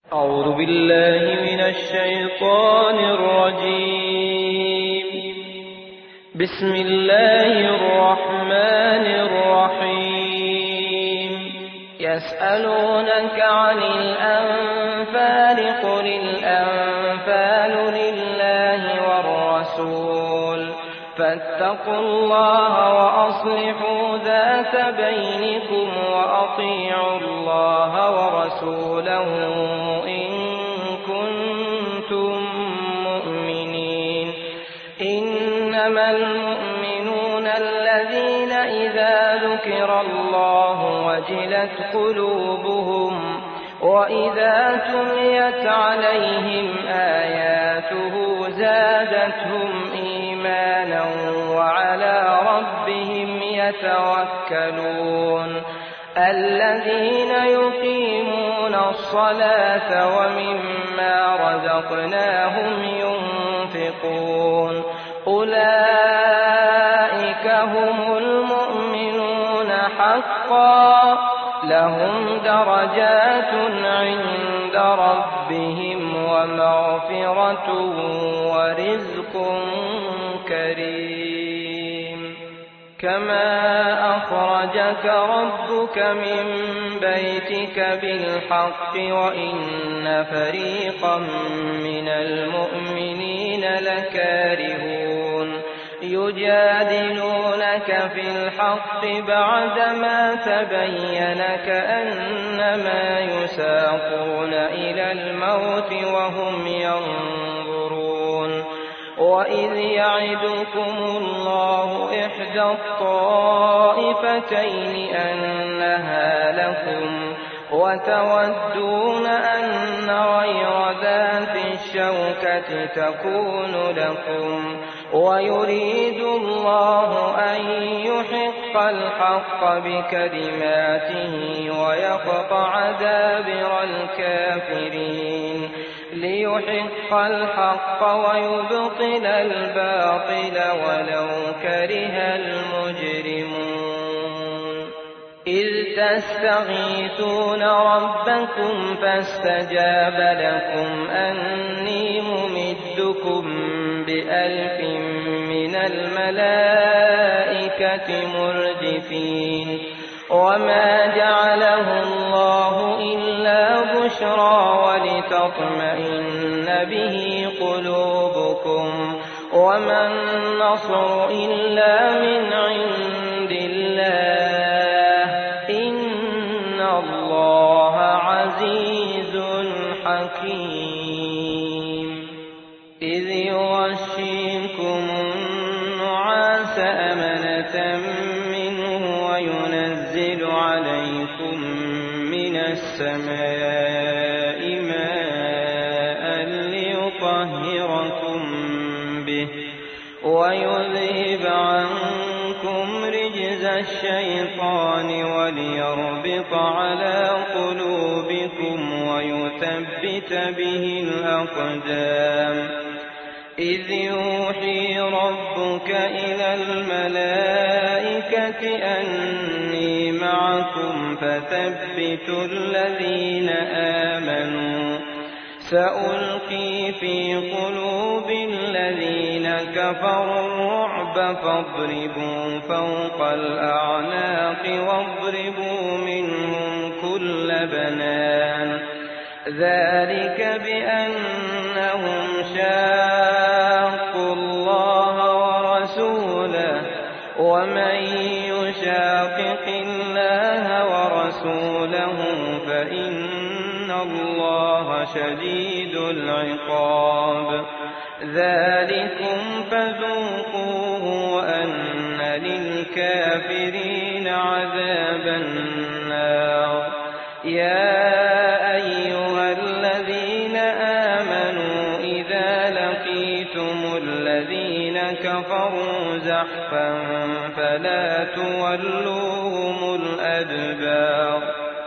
أعوذ بالله من الشيطان الرجيم. بسم الله الرحمن الرحيم. يسألونك عن الأنفال قل الأنفال لله والرسول فاتقوا الله وأصلحوا ذات بينكم وأطيعوا الله ورسوله إن كنتم مؤمنين. إنما المؤمنون الذين إذا ذكر الله وجلت قلوبهم وإذا تليت عليهم آياته زادتهم إيمانا وعلى ربهم يتوكلون. الذين يقيمون الصلاة ومما رزقناهم ينفقون أولئك هم المؤمنون حقا لهم درجات عند ربهم ومغفرة ورزق كريم. كما أخرجك ربك من بيتك بالحق وإن فريقا من المؤمنين لكارهون يجادلونك في الحق بعدما تبين كأنما يساقون إلى الموت وهم ينظرون. وإذ يعدكم الله إحدى الطائفتين أنها لكم وتودون أن غير ذات الشوكة تكون لكم ويريد الله أن يحق الحق بكلماته ويقطع دابر الكافرين ليحق الحق ويبطل الباطل ولو كره المجرمون. إذ تستغيثون ربكم فاستجاب لكم أني ممدكم ب1000 من الملائكة مردفين. وما جعله الله إلا بشرى ولتطمئن به قلوبكم وما النصر إلا من عند الله إن الله عزيز حكيم. إذ يغشيكم النعاس أمنة منه وينزل عليكم من السماء ماء ليطهركم به ويذهب عنكم رجز الشيطان وليربط على قلوبكم ويثبت به الأقدام. إذ يوحي ربك إلى الملائكة أني معكم فثبتوا الذين آمنوا سألقي في قلوب الذين كفروا الرعب فاضربوا فوق الأعناق واضربوا منهم كل بنان. ذلك بأنهم شاقوا الله ورسوله ومن يشاقق الله ورسوله فإن الله شديد العقاب. ذلكم فذوقوه وأن للكافرين عذاب النار. يا أيها الذين آمنوا إذا لقيتم الذين كفروا زحفا فلا تولوهم الأدبار.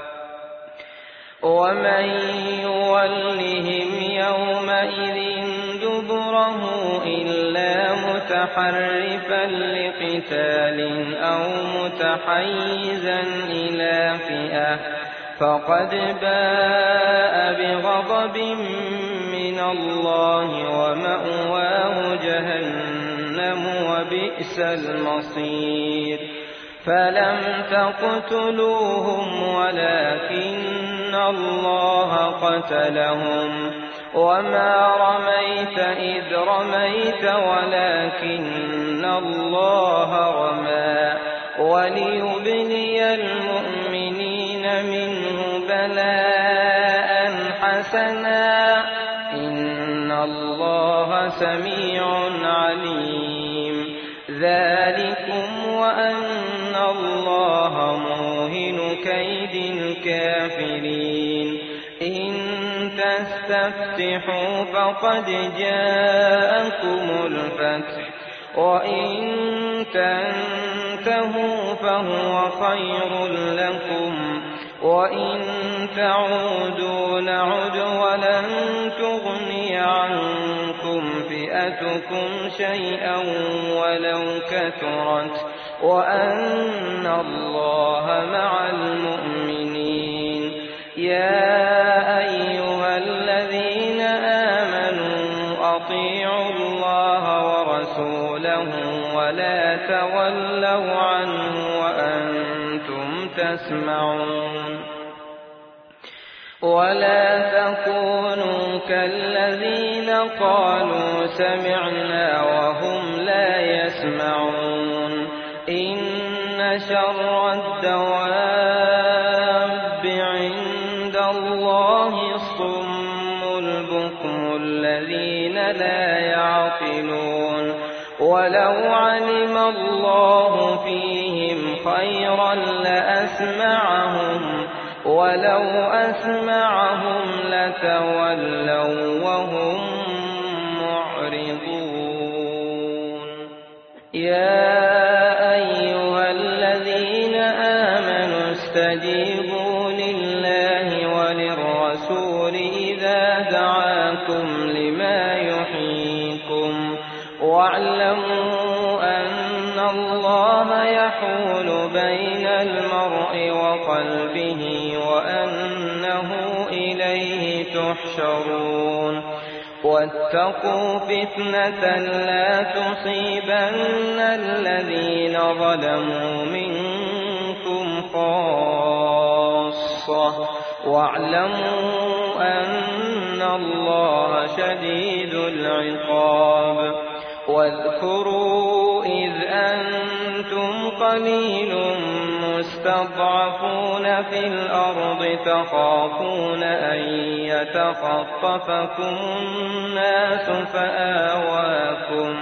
ومن يولهم يومئذ دبره إلا متحرفا لقتال أو متحيزا إلى فئة فقد باء بغضب من الله ومأواه جهنم وبئس المصير فلم تقتلوهم ولكن الله قتلهم وما رميت إذ رميت ولكن الله رمى وليبلي المؤمنين منه بلاء حسنا إن الله سميع عليم ذلكم وأن الله موهن كيد الكافرين إن تستفتحوا فقد جاءكم الفتح وإن تنتهوا فهو خير لكم وإن تعودوا نعد ولن تغني عنكم فئتكم شيئا ولو كثرت وأن الله مع المؤمنين يا أيها الذين آمنوا أطيعوا الله ورسوله ولا تولوا عنه وأنتم تسمعون ولا تكونوا كالذين قالوا سمعنا وهم لا يسمعون إن شر الدواب عند الله الصم البكم الذين لا يعقلون ولو علم الله فيهم خيرا لأسمعهم ولو أسمعهم لتولوا وهم معرضون يا أيها الذين آمنوا استجيبوا لله وللرسول إذا دعاكم لما يحييكم واعلموا أن الله يحول بين المرء وقلبه وأنه إليه تحشرون واتقوا فتنة لا تصيبن الذين ظلموا منكم خاصة واعلموا أن الله شديد العقاب واذكروا إذ أنتم قليل مستضعفون في الأرض تخافون أن يتخطفكم الناس فآواكم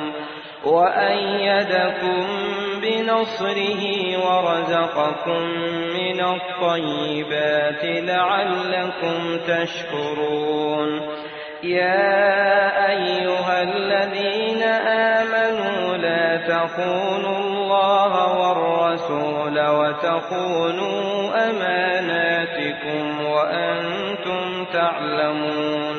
وأيدكم بنصره ورزقكم من الطيبات لعلكم تشكرون يا أيها الذين آمنوا لا تخونوا الله والرسول وتخونوا أماناتكم وأنتم تعلمون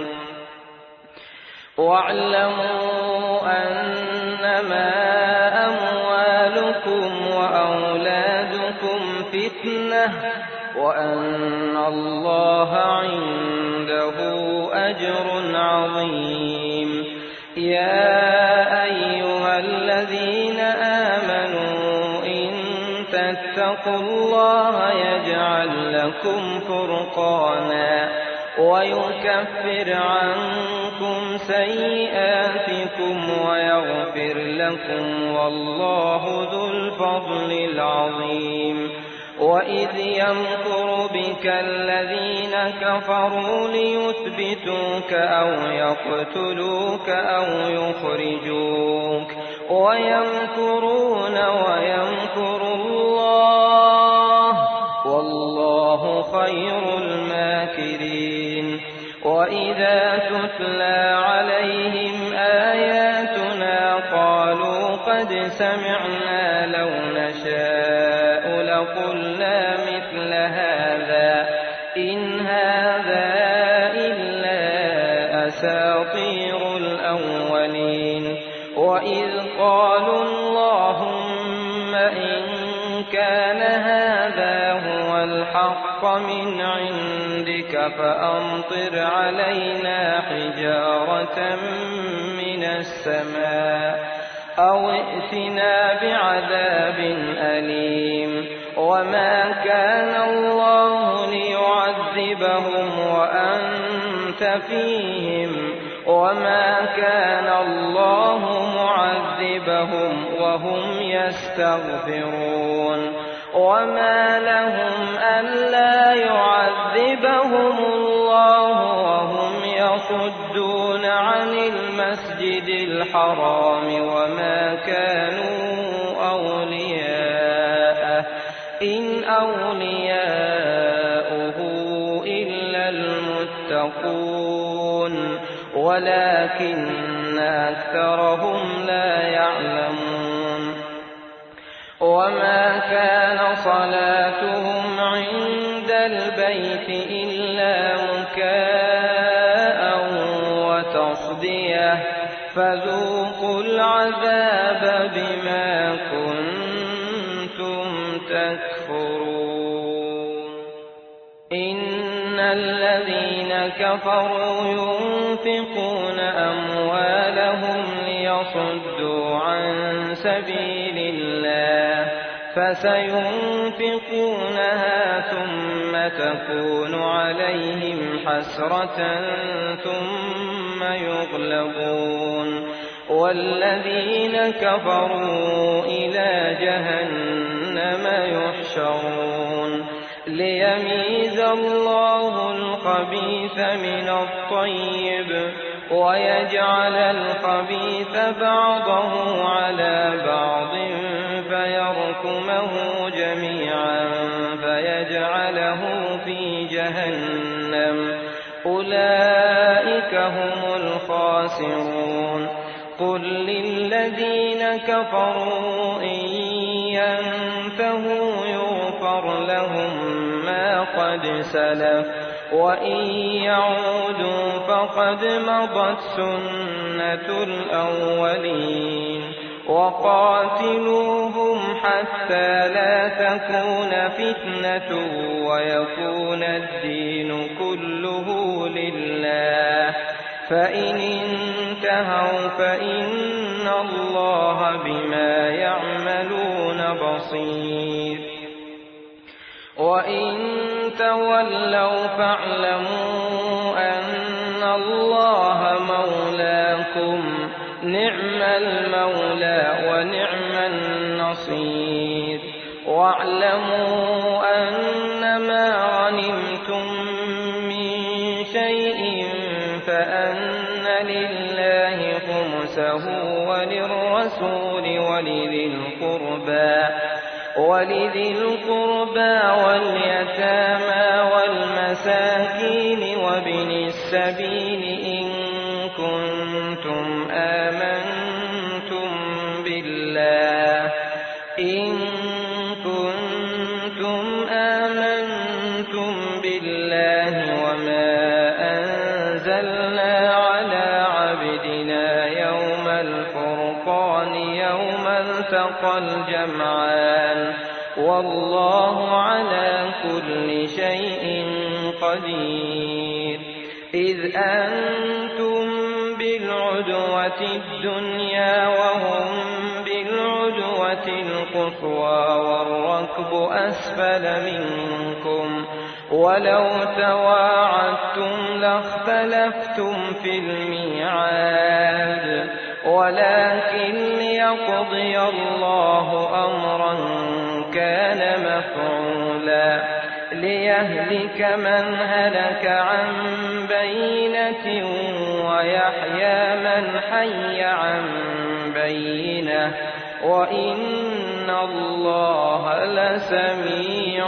واعلموا أنما أموالكم وأولادكم فتنة وأن الله عنده أجر عظيم يا أيها الذين آمنوا إن تتقوا الله يجعل لكم فرقانا ويكفر عنكم سيئاتكم ويغفر لكم والله ذو الفضل العظيم وإذ يمكر بك الذين كفروا ليثبتوك أو يقتلوك أو يخرجوك ويمكرون ويمكر الله والله خير الماكرين وإذا تتلى عليهم آياتنا قالوا قد سمعنا لو نشاء لقلنا مثل هذا إن هذا إلا أساطير الأولين وإذ قالوا اللهم إن كان هذا هو الحق من عندك عندك فأمطر علينا حجارة من السماء أو ائتنا بعذاب أليم وما كان الله ليعذبهم وأنت فيهم وما كان الله معذبهم وهم يستغفرون وما لهم ألا يعذبهم الله وهم يصدون عن المسجد الحرام وما كانوا أولياءه إن أولياؤه إلا المتقون ولكن أكثرهم لا يعلمون وما كان صلاتهم عند البيت إلا مكاء وتصدية فذوقوا العذاب بما كنتم تكفرون إن الذين كفروا ينفقون أموالهم ليصدوا عن سبيل الله فسينفقونها ثم تكون عليهم حسرة ثم يغلبون والذين كفروا إلى جهنم يحشرون ليميز الله الخبيث من الطيب ويجعل الخبيث بعضه على بعض فيركمه جميعا فيجعله في جهنم أولئك هم الخاسرون قل للذين كفروا إن ينتهوا يغفر لهم ما قد سلف وإن يعودوا فقد مضت سنة الأولين وقاتلوهم حتى لا تكون فتنة ويكون الدين كله لله فإن انتهوا فإن الله بما يعملون بصير وإن تولوا فاعلموا أن الله مولاكم نعم المولى ونعم النصير واعلموا أنما غنمتم من شيء فأن لله خمسه وللرسول ولذي القربى واليتامى والمساكين وابن السبيل إن كنتم آمنتم بالله وما أنزلنا على عبدنا يوم الفرقان يوم التقى الجمعان والله على كل شيء قدير إذ أنتم بالعدوة الدنيا وهم بالعدوة القصوى والركب أسفل منكم ولو تواعدتم لاختلفتم في الميعاد ولكن ليقضي الله أمرا كان مفعولا ليهلك من هلك عن بينة ويحيى من حي عن بينة وإن الله لسميع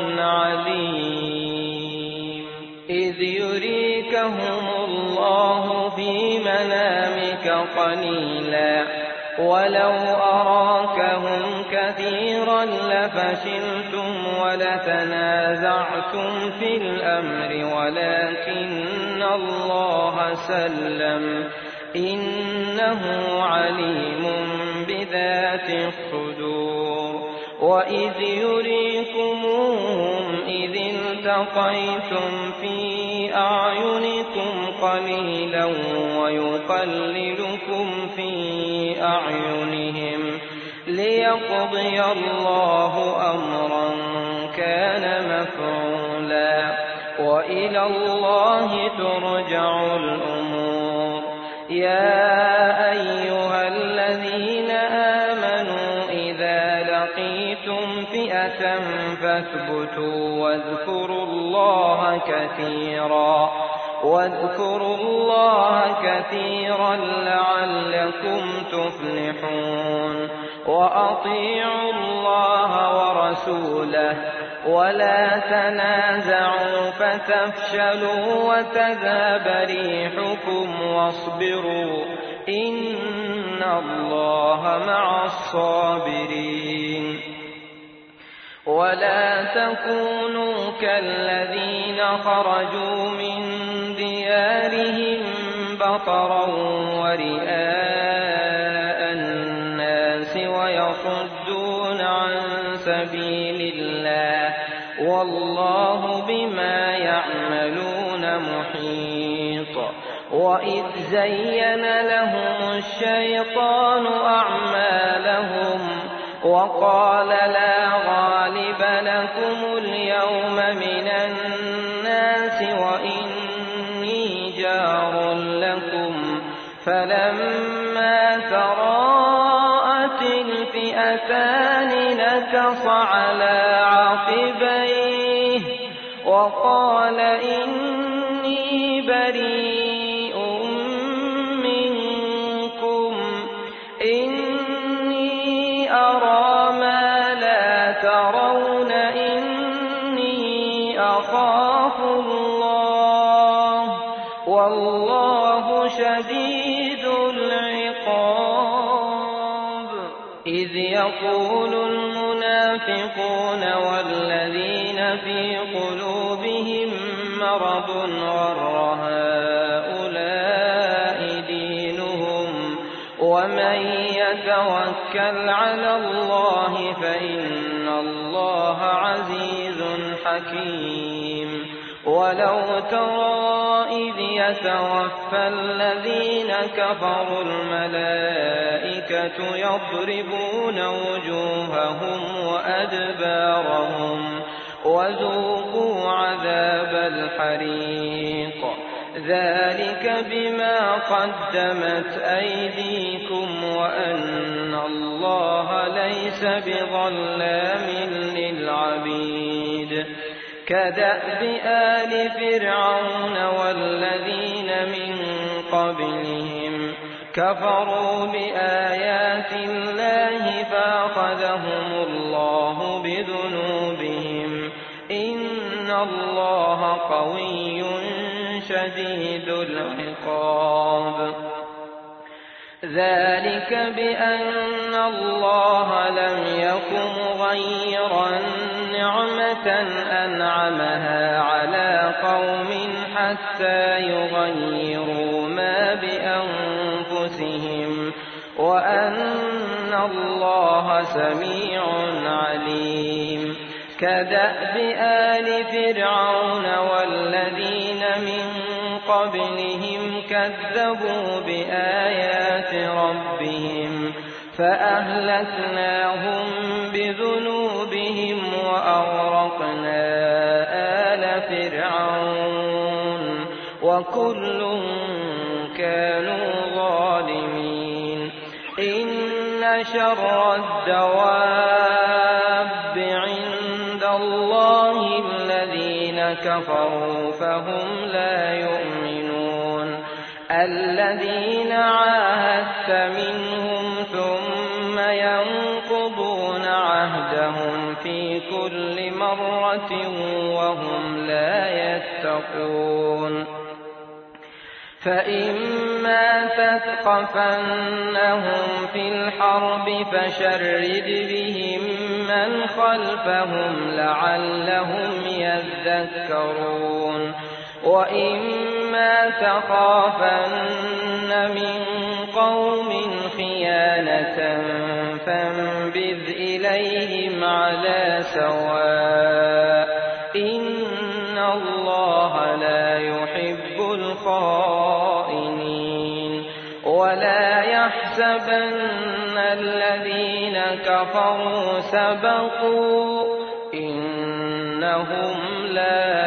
عليم إذ يريكهم الله في منامك قليلا ولو أراكهم كثيرا لفشلتم ولتنازعتم في الأمر ولكن الله سلم إنه عليم بذات الصدور وإذ يريكموهم إذ التقيتم في أعينكم قليلا ويقللكم في أعينهم ليقضي الله أمرا كان مفعولا وإلى الله ترجع الأمور. يا أيها الذين آمنوا إذا لقيتم فئة فاثبتوا واذكروا الله كثيرا لعلكم تفلحون. وأطيعوا الله ورسوله ولا تنازعوا فتفشلوا وتذهب ريحكم واصبروا إن الله مع الصابرين. ولا تكونوا كالذين خرجوا من ديارهم بطرا ورئاء الناس ويصدون عن سبيل الله والله بما يعملون محيط. وإذ زين لهم الشيطان أعمالهم وقال لا غالب لكم اليوم من الناس وإني جار لكم فلما تراءت الفئتان نكص على عقبيه وقال إني بريء منكم إني أرى ما لا ترون إني أخاف الله والله شديد العقاب. إذ يقول المنافقون والذين في قلوبهم مرض غر هؤلاء دينهم ومن يتوكل على الله فإن الله عزيز حكيم. ولو ترى إذ يتوفى الذين كفروا الملائكة يضربون وجوههم وأدبارهم وذوقوا عذاب الحريق ذلك بما قدمت أيديكم وأن الله ليس بظلام للعبيد. كدأب آل فرعون والذين من قبلهم كفروا بآيات الله فأخذهم الله بذنوبهم إن الله قوي شديد العقاب. ذلك بأن الله لم يكن مغيرا نعمة أنعمها على قوم حتى يغيروا ما بأنفسهم وأن الله سميع عليم. كدأب آل فرعون والذين من قبلهم كذبوا بآيات ربهم فأهلكناهم بذنوبهم وأغرقنا آل فرعون وكل كانوا ظالمين. إن شر الدواب عند الله الذين كفروا فهم لا يؤمنون. الذين عاهدت منهم ثم ينقضون عهدهم في كل مرة وهم لا يتقون. فإما تثقفنهم في الحرب فشرد بهم من خلفهم لعلهم يذكرون. وإما تخافن من قوم خيانة فانبذ إليهم على سواء إن الله لا يحب الخائنين ولا يحسبن الذين كفروا سبقوا إنهم لا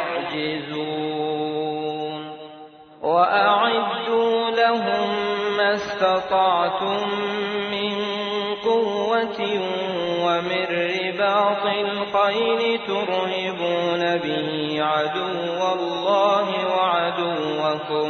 يعجزون وأعدوا لهم ما استطعتم من قوة ومن رباط الخيل ترهبون به عدو الله وعدوكم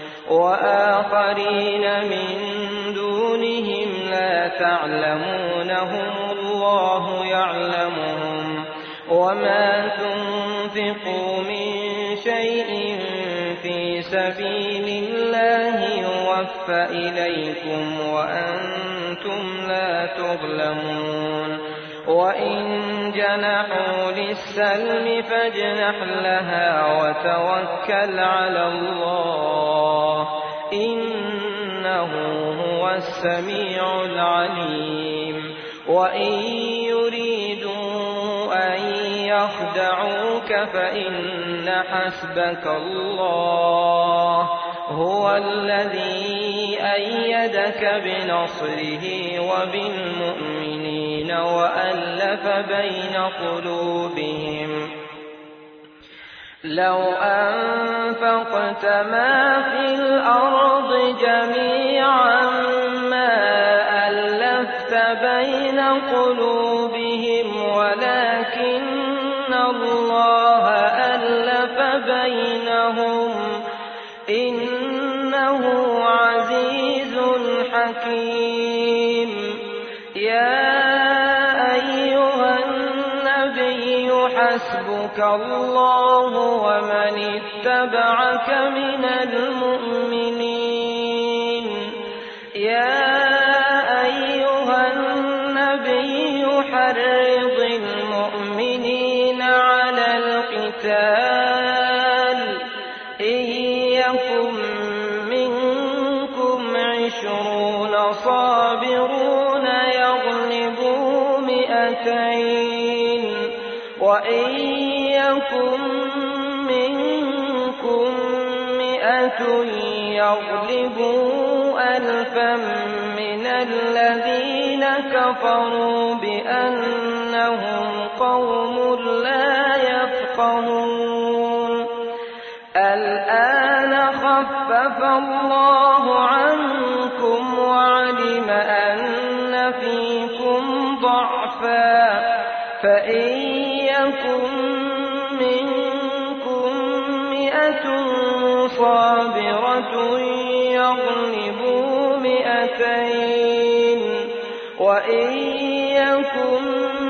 وآخرين من دونهم لا تعلمونهم الله يعلمهم وما تنفقوا من شيء في سبيل الله يوفى إليكم وأنتم لا تظلمون وإن جنحوا للسلم فاجنح لها وتوكل على الله إنه هو السميع العليم وإن يريدوا أن يخدعوك فإن حسبك الله هو الذي أيدك بنصره وبالمؤمنين وألف بين قلوبهم لو أنفقت ما في الأرض جميعا ما ألفت بين قلوبهم ولكن الله ألف بينهم إنه عزيز حكيم يا أيها النبي حسبك الله ومن اتبعك من المؤمنين يا أيها النبي حرض المؤمنين على القتال إن يكن منكم 20 صابرون يغلبوا 200 وإن يكن منكم 100 يغلبوا 1000 من الذين كفروا بأنهم قوم لا يفقهون الآن خفف الله عنكم وعلم أن فيكم ضعفا فإن يكن منكم 100 صابرة يغلبوا 200 وإن يكن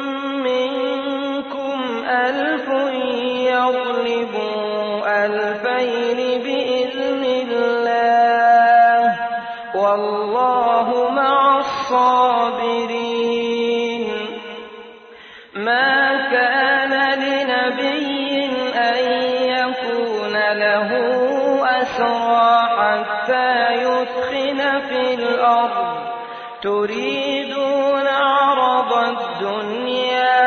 منكم 1000 يغلبوا 2000 بإذن الله والله مع الصابرين ما كان لنبي أن يكون له أسرى حتى يثخن في الأرض تريدون عرض الدنيا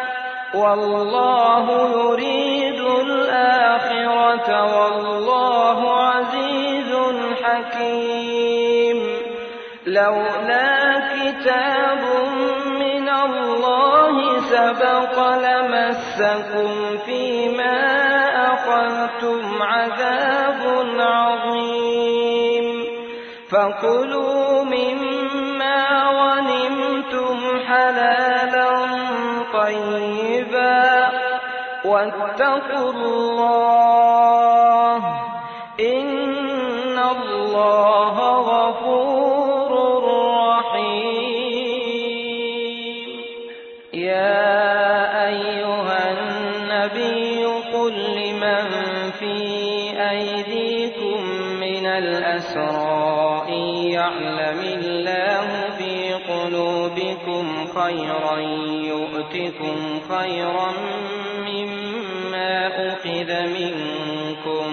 والله يريد الآخرة والله عزيز حكيم لولا كتاب من الله سبق لمسكم فيما أخذتم عذاب عظيم فكلوا مما غنمتم حلالا طيبا واتقوا الله إن الله غفور رحيم يا أيها النبي قل لمن في أيديكم من الأسرى إن يعلم الله في قلوبكم خيرا يؤتكم خيرا مما أخذ منكم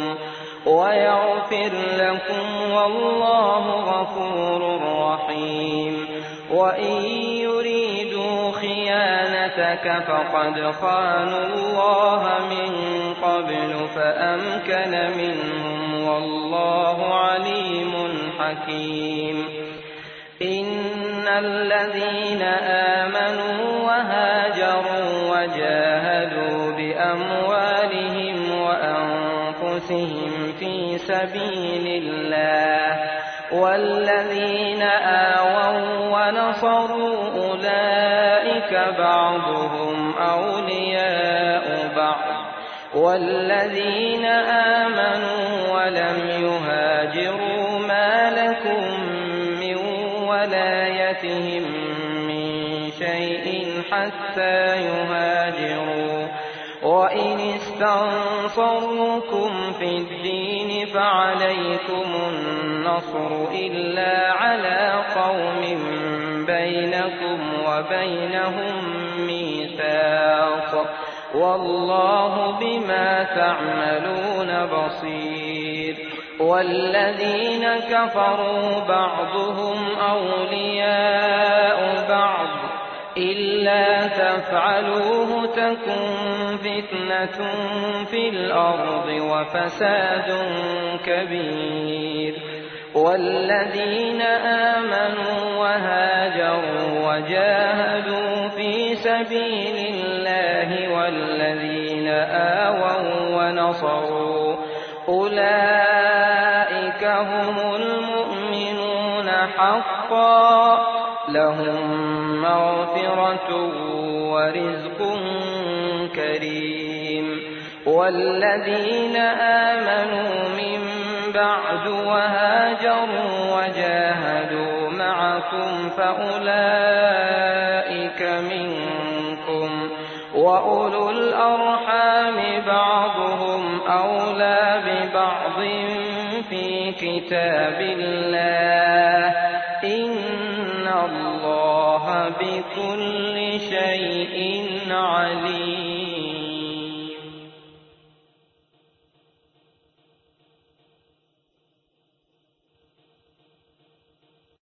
ويغفر لكم والله غفور رحيم وإن يريدوا خيانتك فقد خانوا الله من قبل فأمكن منهم والله عليم حكيم إن الذين آمنوا وهاجروا وجاهدوا بأموالهم وأنفسهم في سبيل الله والذين آووا ونصروا أولئك بعضهم أولياء بعض والذين آمنوا ولم يهاجروا ما لكم من ولايتهم من شيء حتى يهاجروا وإن استنصروكم في الدين فعليكم النصر إلا على قوم بينكم وبينهم ميثاق والله بما تعملون بصير والذين كفروا بعضهم أولياء بعض إلا تفعلوه تكن فتنة في الأرض وفساد كبير والذين آمنوا وهاجروا وجاهدوا في سبيل الله والذين آووا ونصروا أولئك هم المؤمنون حقا لهم مغفرة ورزق كريم والذين آمنوا من بعد وهاجروا وجاهدوا معكم فأولئك منكم وأولو الأرحام بعضهم أولى ببعض في كتاب الله إن الله بكل شيء عليم